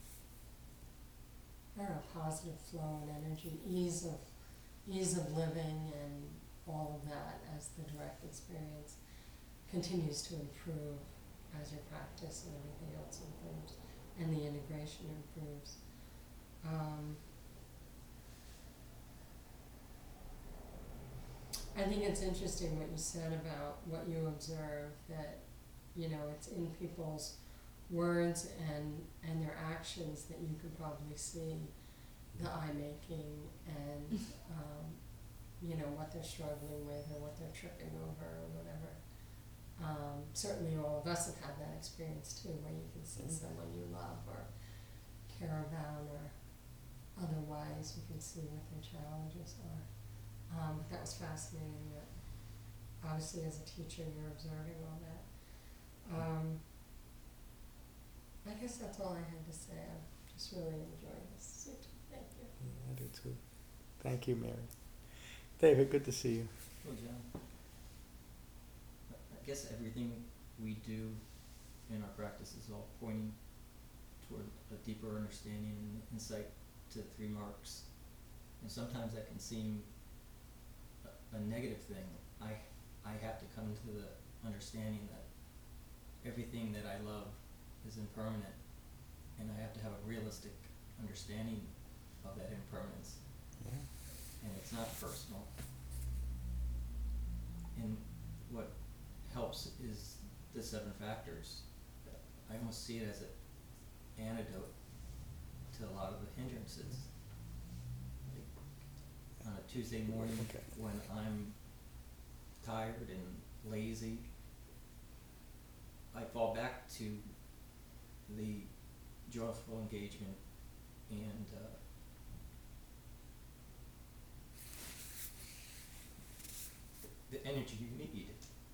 I don't know, positive flow and energy, ease of ease of living, and all of that as the direct experience continues to improve as your practice and everything else improves, and the integration improves. Um, I think it's interesting what you said about what you observe, that, you know, it's in people's words and, and their actions that you can probably see the eye making and, um, you know, what they're struggling with or what they're tripping over or whatever. Um, certainly all of us have had that experience too, where you can see someone you love or care about, or otherwise you can see what their challenges are. Um, but that was fascinating that obviously as a teacher you're observing all that. Um, I guess that's all I had to say. I've just really enjoyed this. Thank you. Yeah, I do too. Thank you, Mary. David, good to see you. Oh, John. I guess everything we do in our practice is all pointing toward a deeper understanding and insight to the three marks. And sometimes that can seem a, a negative thing. I, I have to come to the understanding that everything that I love is impermanent, and I have to have a realistic understanding of that impermanence. Yeah. And it's not personal. And what helps is the seven factors. I almost see it as an antidote to a lot of the hindrances. Like on a Tuesday morning, Okay. when I'm tired and lazy, I fall back to the joyful engagement and uh, the energy you need.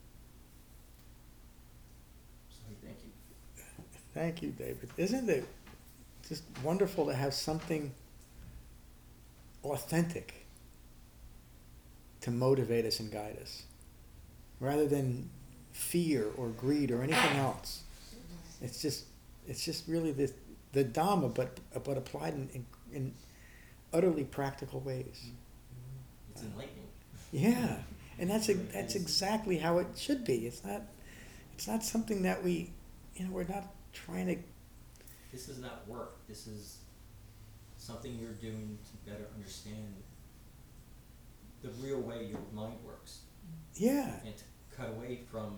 So thank you. Thank you, David. Isn't it just wonderful to have something authentic to motivate us and guide us, rather than fear or greed or anything else? It's just, it's just really the the Dhamma, but but applied in, in, in utterly practical ways. It's enlightening. Yeah, and that's a, that's exactly how it should be. It's not it's not something that we, you know, we're not trying to. This is not work. This is something you're doing to better understand the real way your mind works, Yeah, and to cut away from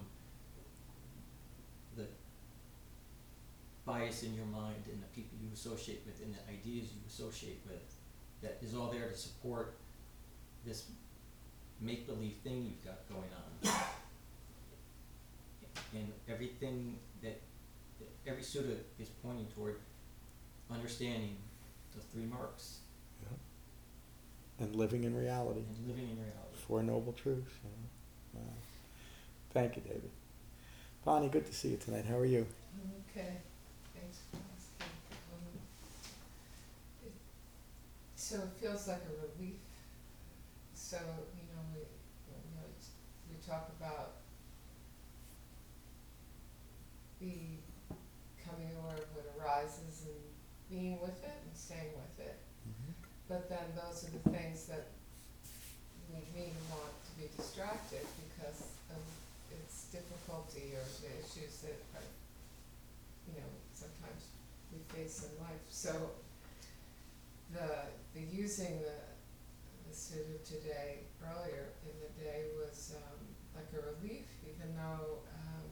the bias in your mind and the people you associate with and the ideas you associate with, that is all there to support this make-believe thing you've got going on. And everything that, every sutta is pointing toward understanding the three marks and living in reality. and living in reality. Four Noble Truths. You know? Wow. Thank you, David. Bonnie, good to see you tonight. How are you? Okay, thanks for asking. Um, it, so it feels like a relief. So, you know, we, you know, it's, we talk about becoming aware of what arises and being with it and staying with it. Mm-hmm. But then those are the things that lead me to want to be distracted because of its difficulty or the issues that are, you know, sometimes we face in life. So the the using the the sutta today earlier in the day was um, like a relief, even though um,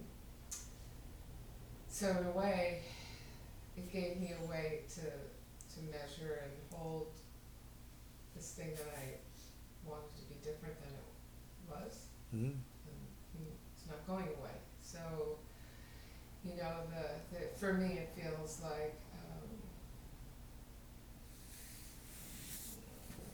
so in a way it gave me a way to to measure and hold this thing that I wanted to be different than it was, Mm-hmm. and it's not going away. So, you know, the, the for me it feels like um,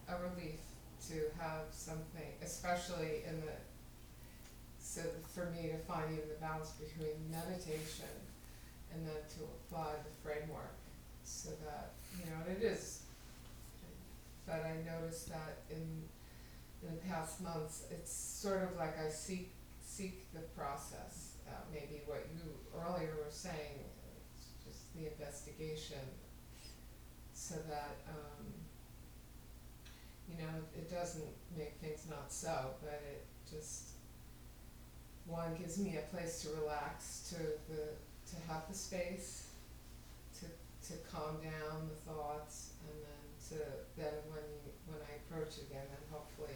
a relief to have something, especially in the, so for me to find even the balance between meditation and then to apply the framework so that, you know, and it is, but I noticed that in, in the past months, it's sort of like I seek, seek the process, uh, maybe what you earlier were saying, it's just the investigation, so that, um, you know, it doesn't make things not so, but it just, one, gives me a place to relax, to the, to have the space, to, to calm down the thoughts, and then to, then when you, when I approach again, then hopefully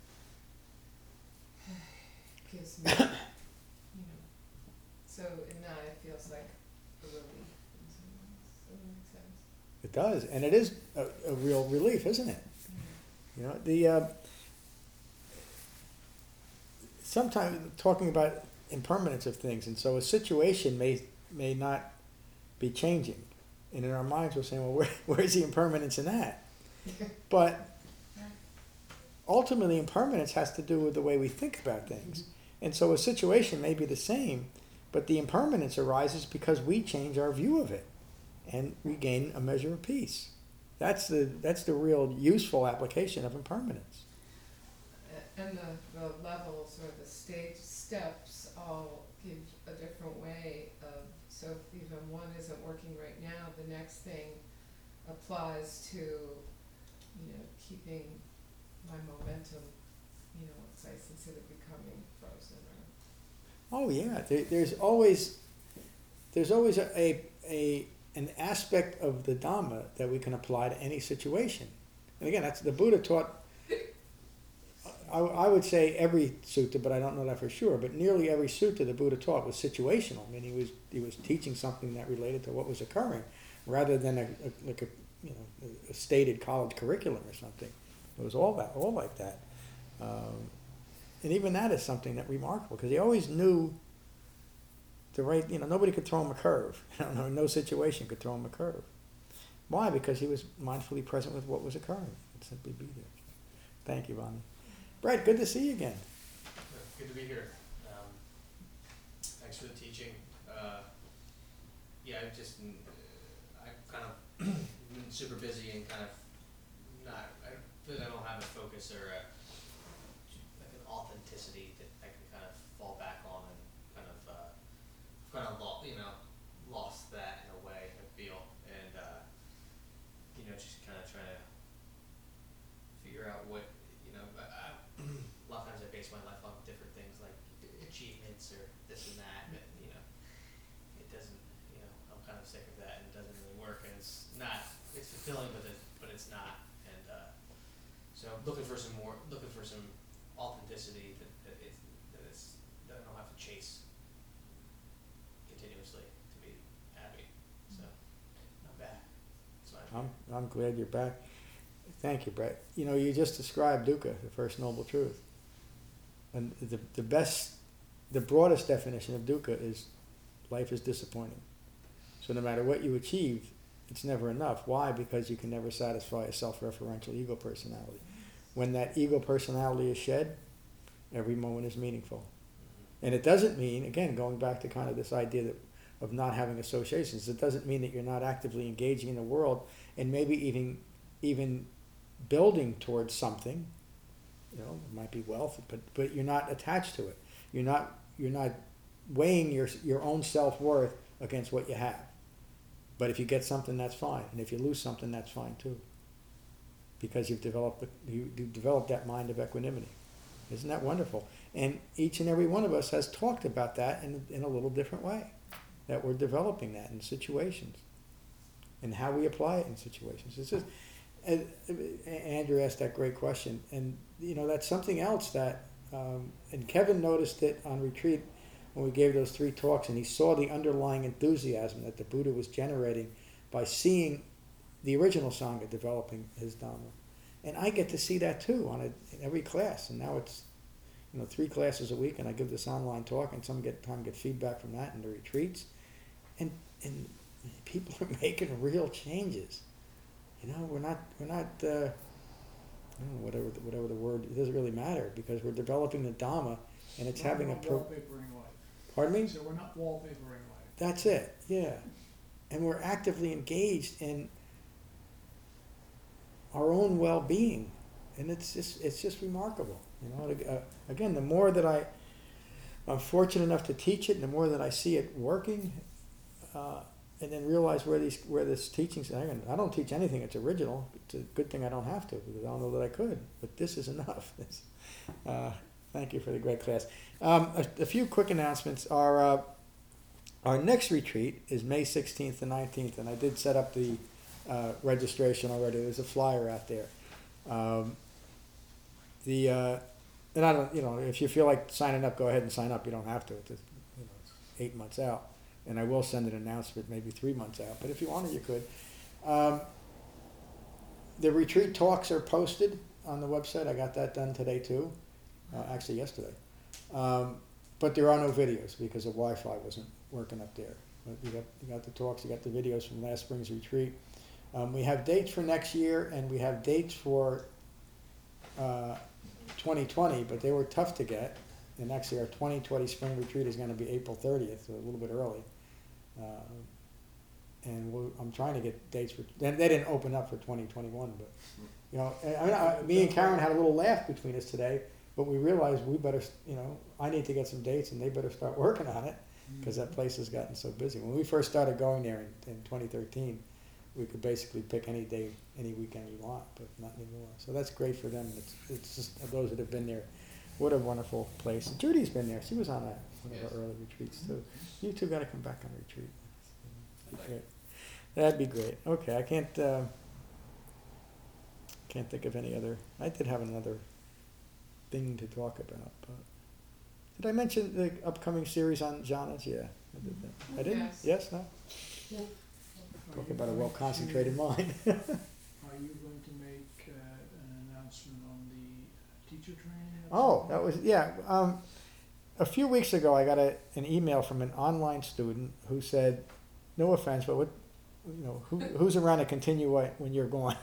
I, gives me, you know, so in that it feels like a relief in some ways, does that make sense? It does, and it is a, a real relief, isn't it? You know, the, uh, sometimes talking about impermanence of things, and so a situation may, may not be changing. And in our minds we're saying, well, where, where's the impermanence in that? But ultimately impermanence has to do with the way we think about things. And so a situation may be the same, but the impermanence arises because we change our view of it and we gain a measure of peace. That's the, that's the real useful application of impermanence. A- And the, the levels or the stage steps all give a different way of, so if even one isn't working right now, the next thing applies to, you know, keeping my momentum, you know, it's nice instead of becoming frozen or. Oh yeah, there, there's always, there's always a, a, a an aspect of the Dhamma that we can apply to any situation. And again, that's the Buddha taught. I, I would say every sutta, but I don't know that for sure. But nearly every sutta the Buddha taught was situational. I mean, he was he was teaching something that related to what was occurring, rather than a, a like a you know a stated college curriculum or something. It was all that, all like that. Um, and even that is something that remarkable because he always knew the right. You know, nobody could throw him a curve. You know, no situation could throw him a curve. Why? Because he was mindfully present with what was occurring. He'd simply be there. Thank you, Bonnie. Brett, good to see you again. Good to be here. Um, thanks for the teaching. Uh, yeah, I've just, uh, I've kind of been super busy and kind of not, I feel like I don't have a focus or a, like an authenticity that I can kind of fall back on and kind of, uh, kind of, lo- you know, lost that in a way, I feel. And, uh, you know, just kind of trying to figure out what, you know, I, I, a lot of times I base my life on different things like achievements or this and that, but you know, it doesn't. You know, I'm kind of sick of that, and it doesn't really work, and it's not. It's fulfilling, but it, but it's not. And uh, so I'm looking for some more, looking for some authenticity that that it's that it's that I don't have to chase continuously to be happy. So I'm back. That's why I'm I'm I'm glad you're back. Thank you, Brett. You know, you just described dukkha, the first noble truth. And the, the best, the broadest definition of dukkha is life is disappointing. So no matter what you achieve, it's never enough. Why? Because you can never satisfy a self-referential ego personality. When that ego personality is shed, every moment is meaningful. And it doesn't mean, again, going back to kind of this idea that, of not having associations, it doesn't mean that you're not actively engaging in the world and maybe even, even building towards something. You know, it might be wealth, but but you're not attached to it. You're not you're not weighing your your own self-worth against what you have. But if you get something, that's fine, and if you lose something, that's fine too. Because you've developed the, you you've developed that mind of equanimity. Isn't that wonderful? And each and every one of us has talked about that in in a little different way. That we're developing that in situations, and how we apply it in situations. It's just. And Andrew asked that great question, and you know that's something else that, um, and Kevin noticed it on retreat when we gave those three talks, and he saw the underlying enthusiasm that the Buddha was generating by seeing the original Sangha developing his Dhamma, and I get to see that too on a, in every class, and now it's, you know, three classes a week, and I give this online talk, and some get time get feedback from that in the retreats, and and people are making real changes. You know, we're not we're not uh, I don't know, whatever, the- whatever the word, it doesn't really matter, because we're developing the Dhamma, and it's We're having a not pro, wallpapering life. pardon me? So we're not wallpapering life. That's it, yeah. And we're actively engaged in our own well-being, and it's just, it's just remarkable, you know. Uh, again, the more that I, I'm fortunate enough to teach it, and the more that I see it working, uh, and then realize where these, where this teaching's, I don't- I don't teach anything that's original. It's a good thing I don't have to, because I don't know that I could, but this is enough. It's, uh, thank you for the great class. Um, a, a few quick announcements are, uh, our next retreat is May sixteenth to nineteenth, and I did set up the uh, registration already. There's a flyer out there. Um, the uh, and I don't, you know, if you feel like signing up, go ahead and sign up. You don't have to. It's, just, you know, it's eight months out, and I will send an announcement maybe three months out. But if you wanted, you could. Um, the retreat talks are posted on the website. I got that done today too. Uh, actually, yesterday. Um, but there are no videos because the Wi-Fi wasn't working up there. But you got, you got the talks, you got the videos from last spring's retreat. Um, we have dates for next year, and we have dates for uh, twenty twenty, but they were tough to get. And actually, our twenty twenty spring retreat is going to be April thirtieth, so a little bit early. Uh, and we'll, I'm trying to get dates for. They, they didn't open up for twenty twenty-one, but you know, I mean, I, me and Karen had a little laugh between us today. But we realized we better, you know, I need to get some dates, and they better start working on it, because that place has gotten so busy. When we first started going there in, in twenty thirteen, we could basically pick any day, any weekend we want, but not anymore. So that's great for them. It's, it's just those that have been there. What a wonderful place. And Judy's been there. She was on a, one of Yes. our early retreats too. You two got to come back on retreat. That'd be great. That'd be great. Okay, I can't uh, can't think of any other. I did have another thing to talk about, but did I mention the upcoming series on jhanas? Yeah, I did that. I didn't. Yes. Yes. No. Yeah. Are Talk you about a going well-concentrated to- mind. Are you going to make uh, an announcement on the teacher training? at Oh, some that point? was yeah. Um, a few weeks ago, I got a, an email from an online student who said, "No offense, but what, you know, who, who's around to continue what when you're gone?"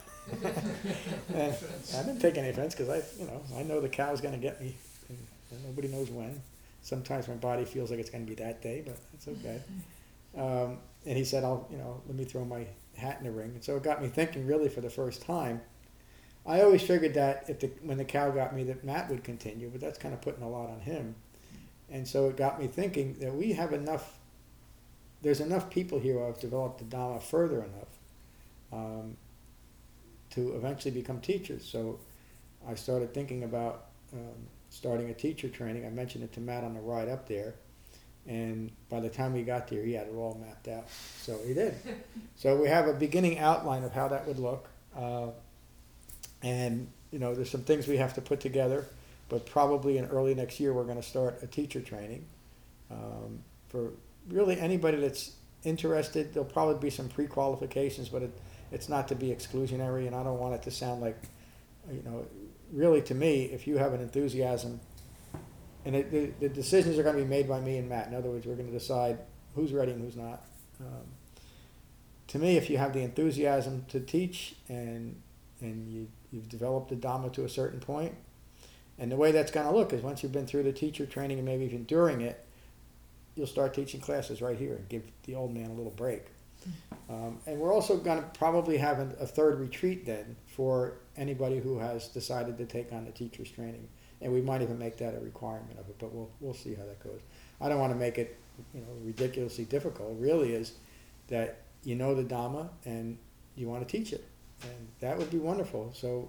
And I didn't take any offense, because I, you know, I know the cow's going to get me, and, and nobody knows when. Sometimes my body feels like it's going to be that day, but it's okay. Um, and he said, "I'll, you know, let me throw my hat in the ring." And so it got me thinking, really, for the first time. I always figured that if the, when the cow got me, that Matt would continue, but that's kind of putting a lot on him. And so it got me thinking that we have enough, there's enough people here who have developed the Dhamma further enough um, to eventually become teachers. So I started thinking about um, starting a teacher training. I mentioned it to Matt on the ride up there. And by the time we got there, he had it all mapped out. So he did. So we have a beginning outline of how that would look. Uh, and, you know, there's some things we have to put together. But probably in early next year, we're going to start a teacher training um, for really anybody that's interested. There'll probably be some pre-qualifications, but it, it's not to be exclusionary. And I don't want it to sound like, you know, really to me, if you have an enthusiasm, and it, the, the decisions are going to be made by me and Matt. In other words, we're going to decide who's ready and who's not. Um, to me, if you have the enthusiasm to teach and and you, you've developed the Dhamma to a certain point, and the way that's going to look is once you've been through the teacher training and maybe even during it, you'll start teaching classes right here and give the old man a little break. Um, and we're also going to probably have a, a third retreat then for anybody who has decided to take on the teacher's training. And we might even make that a requirement of it, but we'll we'll see how that goes. I don't want to make it, you know, ridiculously difficult. It really is that you know the Dhamma and you want to teach it, and that would be wonderful. So,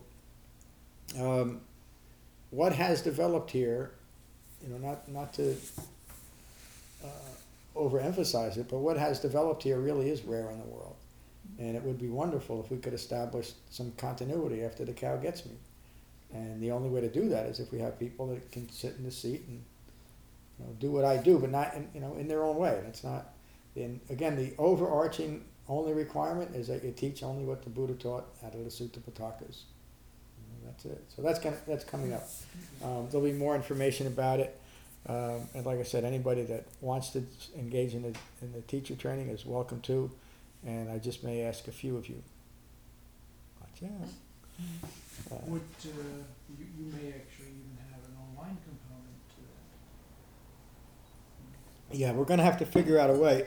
um, what has developed here, you know, not not to uh, overemphasize it, but what has developed here really is rare in the world, and it would be wonderful if we could establish some continuity after the cow gets me. And the only way to do that is if we have people that can sit in the seat and, you know, do what I do, but not in, you know, in their own way. It's not. In again, the overarching only requirement is that you teach only what the Buddha taught out of the Sutta Pitakas. You know, that's it. So that's gonna, that's coming up. Um, there'll be more information about it. Um, and like I said, anybody that wants to engage in the in the teacher training is welcome to. And I just may ask a few of you. Watch out. Uh, Would, uh, you, you may actually even have an online component to that. yeah, we're gonna have to figure out a way.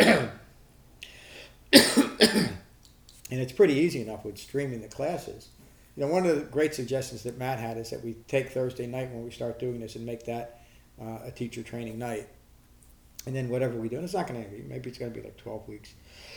And it's pretty easy enough with streaming the classes. You know, one of the great suggestions that Matt had is that we take Thursday night when we start doing this and make that uh, a teacher training night. And then whatever we do, and it's not going to be, maybe it's going to be like twelve weeks.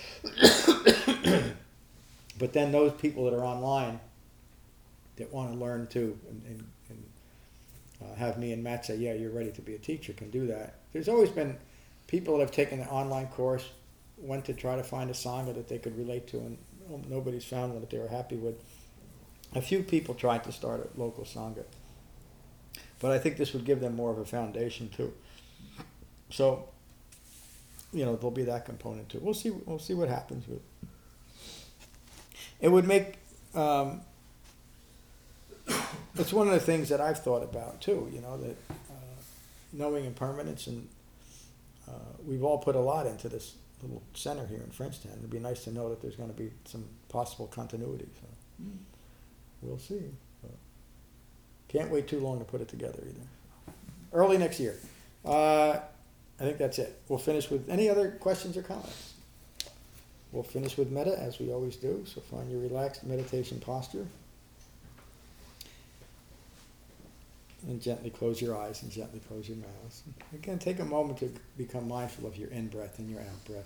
But then those people that are online that want to learn too and, and, and uh, have me and Matt say, yeah, you're ready to be a teacher, can do that. There's always been people that have taken the online course, went to try to find a Sangha that they could relate to, and well, nobody's found one that they were happy with. A few people tried to start a local Sangha. But I think this would give them more of a foundation too. So, you know, there'll be that component too. We'll see. We'll see what happens with. It would make. Um, it's one of the things that I've thought about too. You know, that uh, knowing impermanence, and uh, we've all put a lot into this little center here in Frenchtown. It'd be nice to know that there's going to be some possible continuity. So Mm. we'll see. But can't wait too long to put it together either. Early next year. Uh, I think that's it. We'll finish with any other questions or comments. We'll finish with metta as we always do. So find your relaxed meditation posture. And gently close your eyes and gently close your mouths. Again, take a moment to become mindful of your in-breath and your out-breath.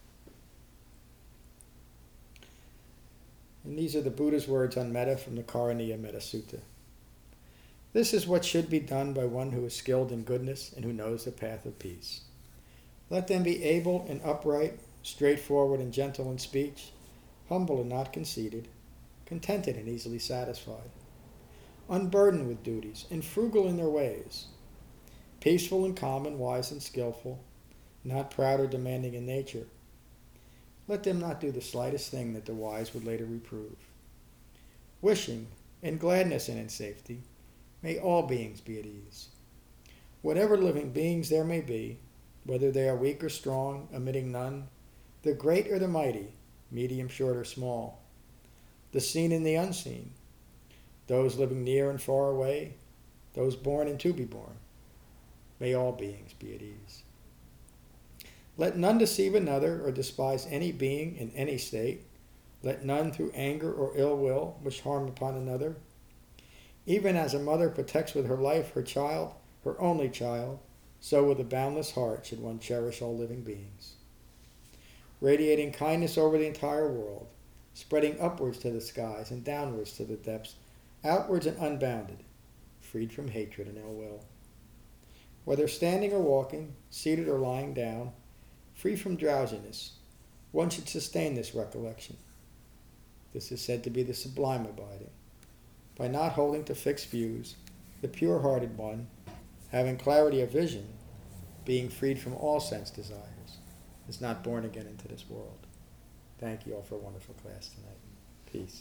And these are the Buddha's words on metta from the Karaniya Metta Sutta. This is what should be done by one who is skilled in goodness and who knows the path of peace. Let them be able and upright, straightforward and gentle in speech, humble and not conceited, contented and easily satisfied, unburdened with duties, and frugal in their ways, peaceful and calm and wise and skillful, not proud or demanding in nature. Let them not do the slightest thing that the wise would later reprove. Wishing, in gladness and in safety, may all beings be at ease. Whatever living beings there may be, whether they are weak or strong, omitting none, the great or the mighty, medium, short, or small, the seen and the unseen, those living near and far away, those born and to be born, may all beings be at ease. Let none deceive another or despise any being in any state. Let none through anger or ill will wish harm upon another. Even as a mother protects with her life her child, her only child, so with a boundless heart should one cherish all living beings. Radiating kindness over the entire world, spreading upwards to the skies and downwards to the depths, outwards and unbounded, freed from hatred and ill will. Whether standing or walking, seated or lying down, free from drowsiness, one should sustain this recollection. This is said to be the sublime abiding. By not holding to fixed views, the pure-hearted one, having clarity of vision, being freed from all sense desires, is not born again into this world. Thank you all for a wonderful class tonight. Peace.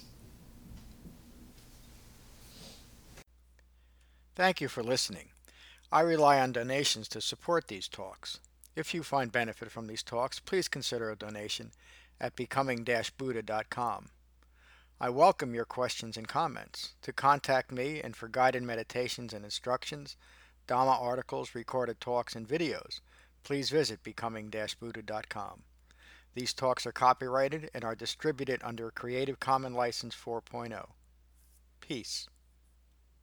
Thank you for listening. I rely on donations to support these talks. If you find benefit from these talks, please consider a donation at becoming dash buddha dot com. I welcome your questions and comments. To contact me and for guided meditations and instructions, Dhamma articles, recorded talks, and videos, please visit becoming dash buddha dot com. These talks are copyrighted and are distributed under a Creative Commons License four point oh. Peace.